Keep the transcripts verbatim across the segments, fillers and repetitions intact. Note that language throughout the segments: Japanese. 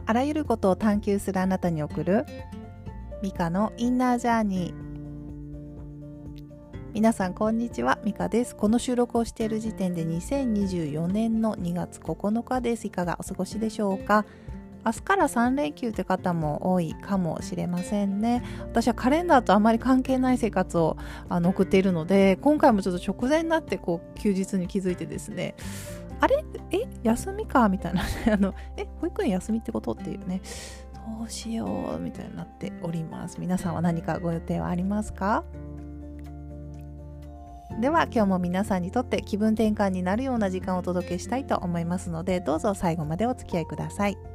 あらゆることを探求するあなたに送るミカのインナージャーニー。皆さんこんにちは、ミカです。この収録をしている時点でにせんにじゅうよねんのにがつここのかです。いかがお過ごしでしょうか。明日からさんれんきゅうって方も多いかもしれませんね。私はカレンダーとあまり関係ない生活をあの送っているので、今回もちょっと直前になってこう休日に気づいてですね、あれえ休みかみたいなあのえ保育園休みってことっていうね、どうしようみたいになっております。皆さんは何かご予定はありますか？では今日も皆さんにとって気分転換になるような時間をお届けしたいと思いますので、どうぞ最後までお付き合いください。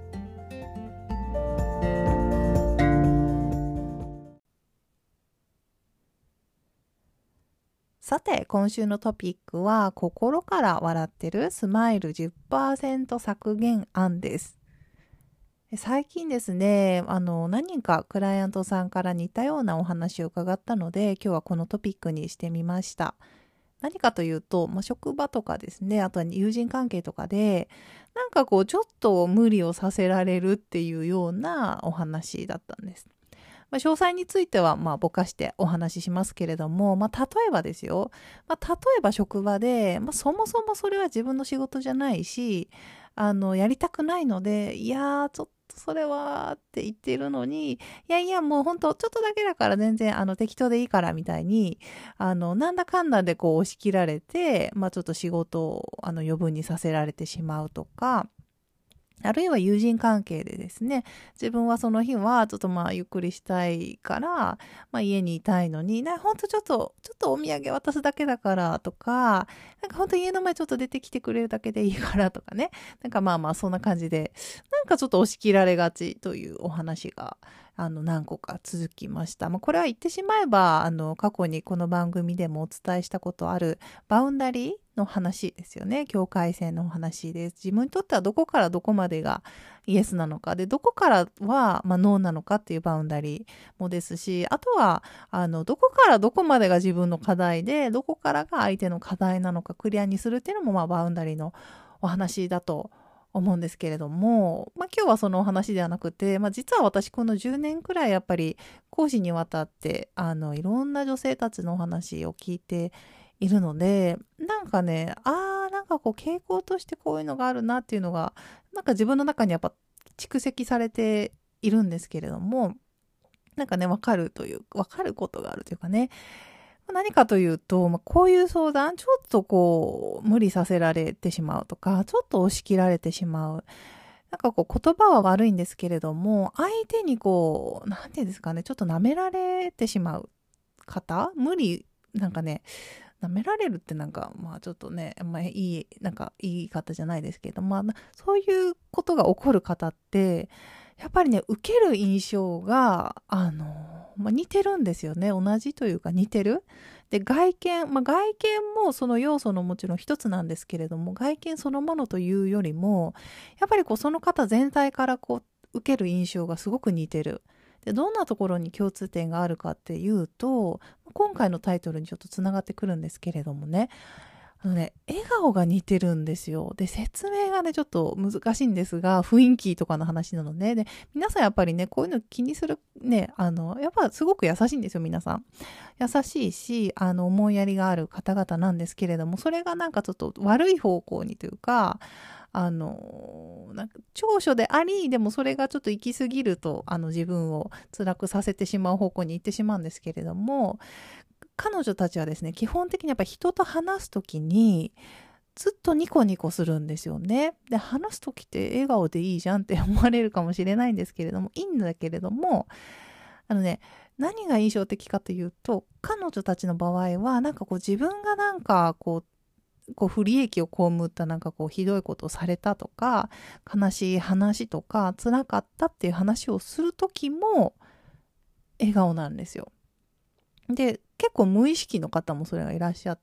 さて今週のトピックは、心から笑ってるスマイル じゅっパーセント 削減案です。最近ですね、あの何人かクライアントさんから似たようなお話を伺ったので、今日はこのトピックにしてみました。何かというと、まあ、職場とかですね、あとは友人関係とかで、なんかこうちょっと無理をさせられるっていうようなお話だったんです。まあ、詳細についてはまあぼかしてお話ししますけれども、まあ、例えばですよ、まあ、例えば職場で、まあ、そもそもそれは自分の仕事じゃないし、あのやりたくないので、いやーちょっとそれはって言ってるのに、いやいやもうほんとちょっとだけだから全然あの適当でいいからみたいに、あのなんだかんだでこう押し切られて、まあ、ちょっと仕事をあの余分にさせられてしまうとか、あるいは友人関係でですね、自分はその日はちょっとまあゆっくりしたいから、まあ、家にいたいのに、なほんとちょっとちょっとお土産渡すだけだからとか、なんかほんと家の前ちょっと出てきてくれるだけでいいからとかね、なんかまあまあそんな感じで、なんかちょっと押し切られがちというお話があの何個か続きました。まあ、これは言ってしまえばあの過去にこの番組でもお伝えしたことあるバウンダリーの話ですよね。境界線の話です。自分にとってはどこからどこまでがイエスなのかで、どこからはまあノーなのかっていうバウンダリーもですし、あとはあのどこからどこまでが自分の課題で、どこからが相手の課題なのかクリアにするっていうのもまあバウンダリーのお話だと思うんですけれども、まあ、今日はそのお話ではなくて、まあ、実は私このじゅうねんくらいやっぱり講師にわたってあのいろんな女性たちのお話を聞いているので、なんかね、あーなんかこう傾向としてこういうのがあるなっていうのがなんか自分の中にやっぱ蓄積されているんですけれども、なんかね分かるという分かることがあるというかね、何かというと、まあ、こういう相談ちょっとこう無理させられてしまうとか、ちょっと押し切られてしまう、なんかこう言葉は悪いんですけれども、相手にこうなんていうんですかね、ちょっと舐められてしまう方、無理、なんかね、舐められるってなんかまあちょっとね、まあ、いいなんか言い方じゃないですけど、まあそういうことが起こる方ってやっぱりね、受ける印象があの、まあ、似てるんですよね。同じというか似てる。で外見、まあ、外見もその要素のもちろん一つなんですけれども、外見そのものというよりもやっぱりこうその方全体からこう受ける印象がすごく似てる。でどんなところに共通点があるかっていうと、今回のタイトルにちょっとつながってくるんですけれどもね、あのね、笑顔が似てるんですよ。で、説明がね、ちょっと難しいんですが、雰囲気とかの話なので、で、皆さんやっぱりね、こういうの気にする、ね、あの、やっぱすごく優しいんですよ、皆さん。優しいし、あの、思いやりがある方々なんですけれども、それがなんかちょっと悪い方向にというか、あの、なんか長所であり、でもそれがちょっと行き過ぎると、あの、自分を辛くさせてしまう方向に行ってしまうんですけれども、彼女たちはですね、基本的にやっぱり人と話すときにずっとニコニコするんですよね。で、話すときって笑顔でいいじゃんって思われるかもしれないんですけれども、いいんだけれども、あのね、何が印象的かというと、彼女たちの場合はなんかこう自分がなんかこうこう不利益を被ったなんかこうひどいことをされたとか、悲しい話とか辛かったっていう話をするときも笑顔なんですよ。で、結構無意識の方もそれがいらっしゃって、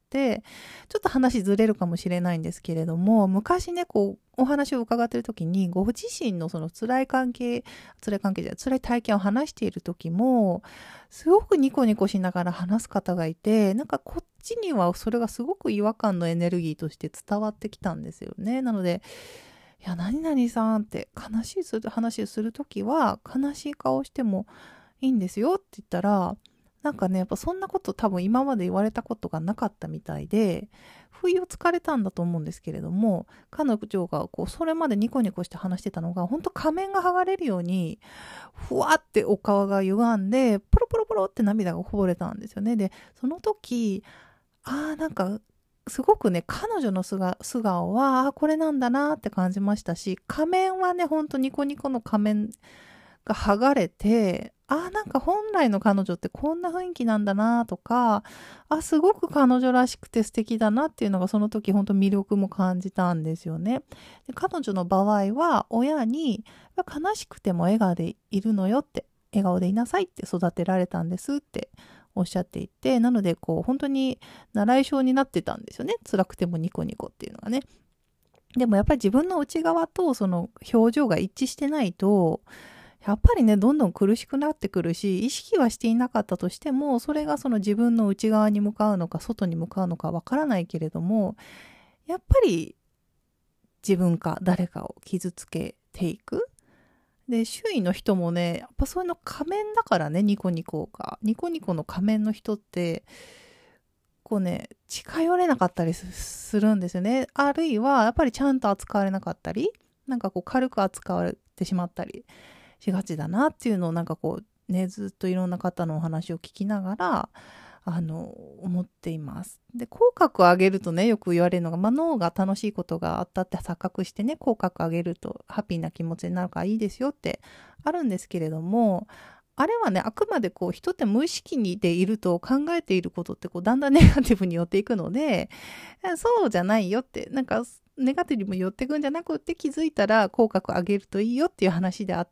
ちょっと話ずれるかもしれないんですけれども、昔ね、こう、お話を伺っている時に、ご自身のその辛い関係、辛い関係じゃない、辛い体験を話している時も、すごくニコニコしながら話す方がいて、なんかこっちにはそれがすごく違和感のエネルギーとして伝わってきたんですよね。なので、 いや、何々さんって悲しいする話をするときは悲しい顔してもいいんですよって言ったら、なんかね、やっぱそんなこと多分今まで言われたことがなかったみたいで、不意をつかれたんだと思うんですけれども、彼女がこう、それまでニコニコして話してたのが、本当仮面が剥がれるように、ふわってお顔が歪んで、ポロポロポロって涙がこぼれたんですよね。で、その時、ああ、なんか、すごくね、彼女の素が素顔は、あ、これなんだなって感じましたし、仮面はね、ほんとニコニコの仮面が剥がれて、あ、なんか本来の彼女ってこんな雰囲気なんだなとか、あ、すごく彼女らしくて素敵だなっていうのがその時ほんと魅力も感じたんですよね。で、彼女の場合は親に、悲しくても笑顔でいるのよって、笑顔でいなさいって育てられたんですっておっしゃっていて、なのでこう本当に習い性になってたんですよね。辛くてもニコニコっていうのがね。でもやっぱり自分の内側とその表情が一致してないと、やっぱりね、どんどん苦しくなってくるし、意識はしていなかったとしても、それがその自分の内側に向かうのか、外に向かうのかわからないけれども、やっぱり自分か誰かを傷つけていく。で、周囲の人もね、やっぱそういうの仮面だからね、ニコニコが。ニコニコの仮面の人って、こうね、近寄れなかったりするんですよね。あるいは、やっぱりちゃんと扱われなかったり、なんかこう軽く扱われてしまったりしがちだなっていうのをなんかこうね、ずっといろんな方のお話を聞きながら、あの、思っています。で、口角を上げるとね、よく言われるのが、まあ、脳が楽しいことがあったって錯覚してね、口角上げるとハッピーな気持ちになるからいいですよってあるんですけれども、あれはね、あくまでこう人って無意識にでいると考えていることってこうだんだんネガティブに寄っていくので、そうじゃないよって、なんかネガティブに寄っていくんじゃなくって気づいたら口角上げるといいよっていう話であって、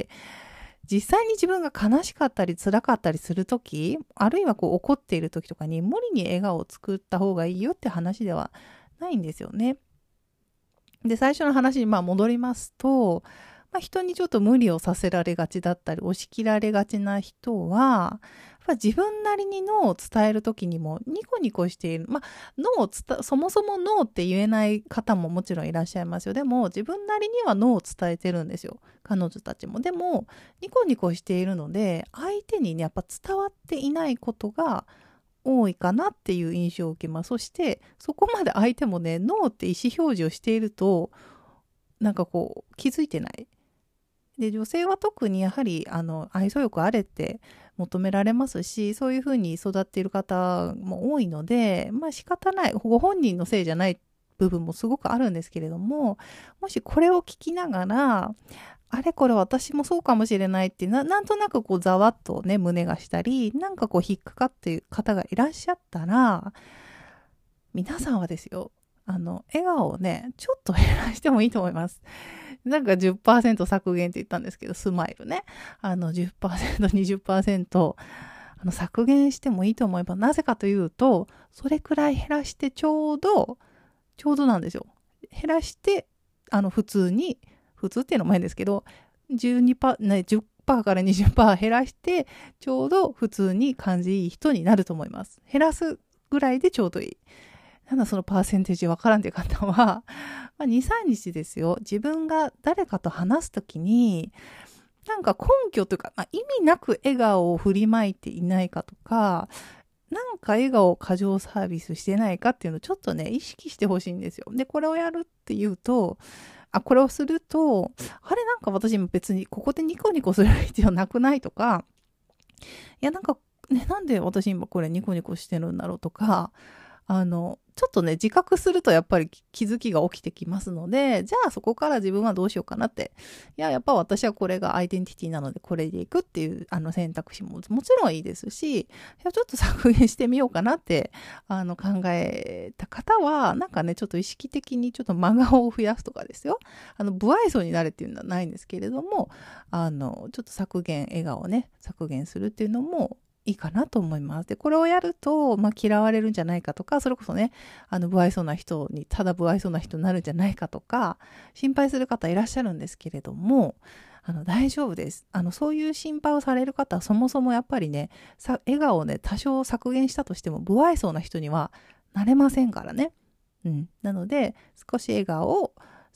実際に自分が悲しかったり辛かったりするとき、あるいはこう怒っているときとかに無理に笑顔を作った方がいいよって話ではないんですよね。で、最初の話にまあ戻りますと、まあ、人にちょっと無理をさせられがちだったり押し切られがちな人は、やっぱ自分なりにノーを伝えるときにもニコニコしている。まあ、ノーを伝そもそもノーって言えない方ももちろんいらっしゃいますよ。でも自分なりにはノーを伝えてるんですよ。彼女たちも。でもニコニコしているので相手にねやっぱ伝わっていないことが多いかなっていう印象を受けます。そしてそこまで相手もねノーって意思表示をしているとなんかこう気づいてない。で、女性は特にやはりあの愛想よくあれって求められますし、そういうふうに育っている方も多いので、まあ仕方ない、ご本人のせいじゃない部分もすごくあるんですけれども、もしこれを聞きながら、あれこれ私もそうかもしれないってな、なんとなくこうざわっとね、胸がしたり、なんかこう引っかかっている方がいらっしゃったら、皆さんはですよ、あの、笑顔をね、ちょっと減らしてもいいと思います。なんかじゅっパーセント削減って言ったんですけど、スマイルね。あのじゅっパーセント、にじゅっパーセント、あの削減してもいいと思えば、なぜかというと、それくらい減らしてちょうど、ちょうどなんですよ。減らして、あの普通に、普通っていうのも変ですけど、じゅうにパーセント、ね、じゅっパーセントからにじゅっパーセント減らして、ちょうど普通に感じいい人になると思います。減らすぐらいでちょうどいい。なんだそのパーセンテージわからんという方は、まあ、に、さんにちですよ。自分が誰かと話すときに、なんか根拠というか、まあ、意味なく笑顔を振りまいていないかとか、なんか笑顔を過剰サービスしてないかっていうのをちょっとね、意識してほしいんですよ。で、これをやるっていうと、あ、これをすると、あれなんか私も別にここでニコニコする必要なくないとか、いやなんかね、なんで私今これニコニコしてるんだろうとか、あの、ちょっとね、自覚するとやっぱり気づきが起きてきますので、じゃあそこから自分はどうしようかなって。いや、やっぱ私はこれがアイデンティティなのでこれでいくっていうあの選択肢ももちろんいいですし、いやちょっと削減してみようかなってあの考えた方は、なんかね、ちょっと意識的にちょっと真顔を増やすとかですよ。あの、不愛想になれっていうのはないんですけれども、あの、ちょっと削減、笑顔をね、削減するっていうのも、いいかなと思います。で、これをやると、まあ、嫌われるんじゃないかとか、それこそね、あの、不愛想な人に、ただ不愛想な人になるんじゃないかとか、心配する方いらっしゃるんですけれども、あの、大丈夫です。あの、そういう心配をされる方は、そもそもやっぱりね、さ、笑顔をね、多少削減したとしても、不愛想な人にはなれませんからね。うん。なので、少し笑顔を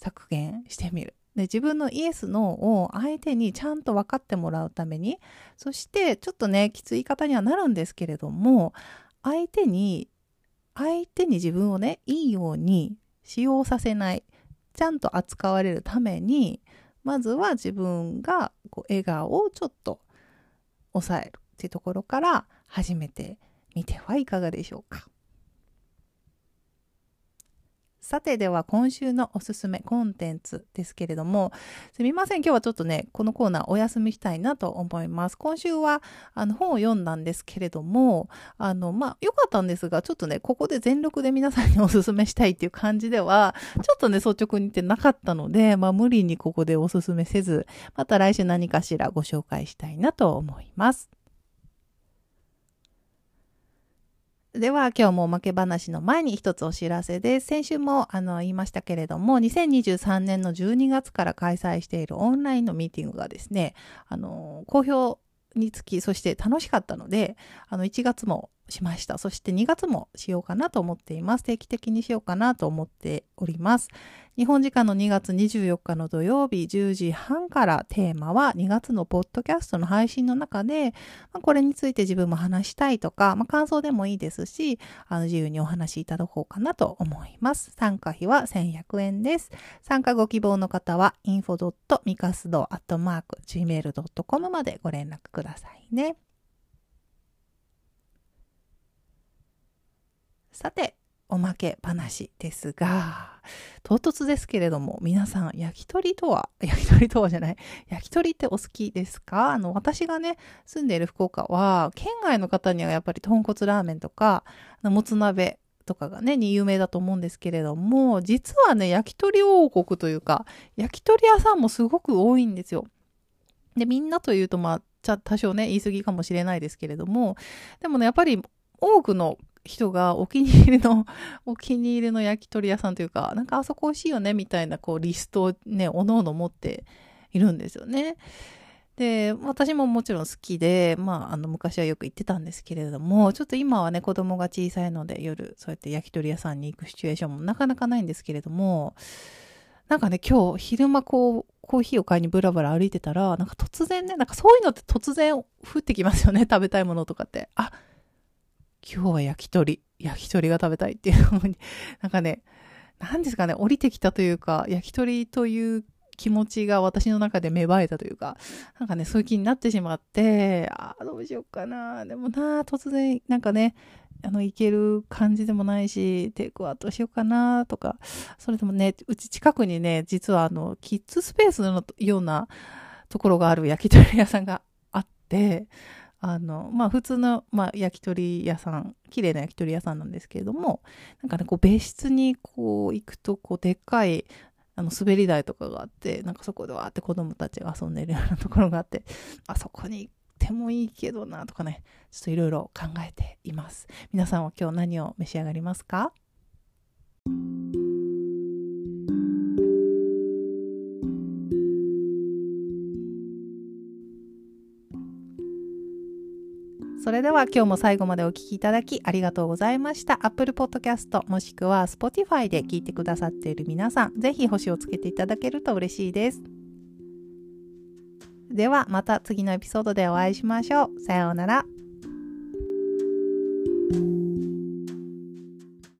削減してみる。で、自分のイエスノーを相手にちゃんと分かってもらうために、そしてちょっとねきつい言い方にはなるんですけれども、相手に相手に自分をねいいように使用させない、ちゃんと扱われるために、まずは自分がこう笑顔をちょっと抑えるっていうところから始めてみてはいかがでしょうか。さて、では今週のおすすめコンテンツですけれども、すみません、今日はちょっとねこのコーナーお休みしたいなと思います。今週はあの本を読んだんですけれども、あのまあ良かったんですが、ちょっとねここで全力で皆さんにおすすめしたいっていう感じではちょっとね率直に言ってなかったので、まあ無理にここでおすすめせず、また来週何かしらご紹介したいなと思います。では今日もおまけ話の前に一つお知らせです。先週もあの言いましたけれども、にせんにじゅうさんねんのじゅうにがつから開催しているオンラインのミーティングがですね、あの好評につき、そして楽しかったので、あのいちがつもしました。そしてにがつもしようかなと思っています。定期的にしようかなと思っております。日本時間のにがつにじゅうよっかの土曜日じゅうじはんから、テーマはにがつのポッドキャストの配信の中で、まあ、これについて自分も話したいとか、まあ、感想でもいいですし、あの自由にお話しいただこうかなと思います。参加費はせんひゃくえんです。参加ご希望の方は インフォドットミカスドアットマークジーメールドットコム までご連絡くださいね。さて、おまけ話ですが、唐突ですけれども、皆さん焼き鳥とは焼き鳥とはじゃない焼き鳥ってお好きですか？あの私がね住んでいる福岡は、県外の方にはやっぱり豚骨ラーメンとかもつ鍋とかがねに有名だと思うんですけれども、実はね焼き鳥王国というか、焼き鳥屋さんもすごく多いんですよ。で、みんなというとまあちゃ多少ね言い過ぎかもしれないですけれども、でもねやっぱり多くの人がお気に入りのお気に入りの焼き鳥屋さんというか、なんかあそこ美味しいよねみたいなこうリストをねおのおの持っているんですよね。で、私ももちろん好きで、まああの昔はよく行ってたんですけれども、ちょっと今はね子供が小さいので夜そうやって焼き鳥屋さんに行くシチュエーションもなかなかないんですけれども、なんかね今日昼間こうコーヒーを買いにブラブラ歩いてたら、なんか突然ね、なんかそういうのって突然降ってきますよね、食べたいものとかって。あ、今日は焼き鳥、焼き鳥が食べたいっていうふうに、なんかね、なんですかね、降りてきたというか、焼き鳥という気持ちが私の中で芽生えたというか、なんかね、そういう気になってしまって、ああ、どうしようかな。でもな、突然、なんかね、あの、行ける感じでもないし、テイクアウトしようかなとか、それでもね、うち近くにね、実はあの、キッズスペースのようなところがある焼き鳥屋さんがあって、あの、まあ普通の、まあ、焼き鳥屋さん、綺麗な焼き鳥屋さんなんですけれども、なんかね、こう別室にこう行くと、こうでっかいあの滑り台とかがあって、なんかそこでわーって子供たちが遊んでるようなところがあって、あそこに行ってもいいけどなとかね、ちょっといろいろ考えています。皆さんは今日何を召し上がりますか？それでは今日も最後までお聞きいただきありがとうございました。Apple Podcast もしくは Spotify で聞いてくださっている皆さん、ぜひ星をつけていただけると嬉しいです。ではまた次のエピソードでお会いしましょう。さようなら。